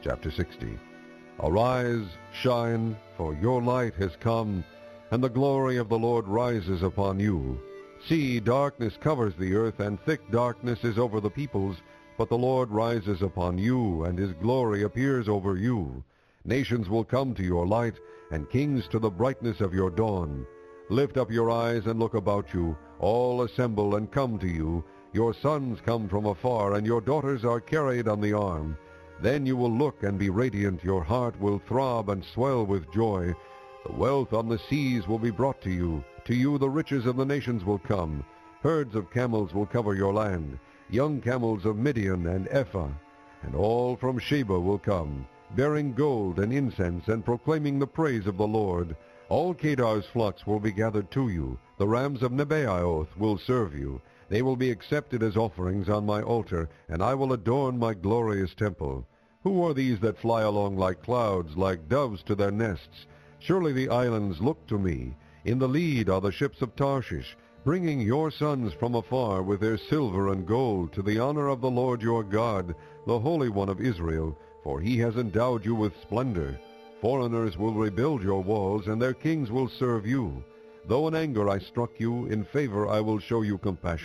Chapter 60. Arise, shine, for your light has come, and the glory of the Lord rises upon you. See, darkness covers the earth, and thick darkness is over the peoples, but the Lord rises upon you, and his glory appears over you. Nations will come to your light, and kings to the brightness of your dawn. Lift up your eyes and look about you. All assemble and come to you. Your sons come from afar, and your daughters are carried on the arm. Then you will look and be radiant. Your heart will throb and swell with joy. The wealth on the seas will be brought to you. To you the riches of the nations will come. Herds of camels will cover your land, young camels of Midian and Ephah. And all from Sheba will come, bearing gold and incense and proclaiming the praise of the Lord. All Kedar's flocks will be gathered to you. The rams of Nebaioth will serve you. They will be accepted as offerings on my altar, and I will adorn my glorious temple. Who are these that fly along like clouds, like doves to their nests? Surely the islands look to me. In the lead are the ships of Tarshish, bringing your sons from afar with their silver and gold to the honor of the Lord your God, the Holy One of Israel, for he has endowed you with splendor. Foreigners will rebuild your walls, and their kings will serve you. Though in anger I struck you, in favor I will show you compassion.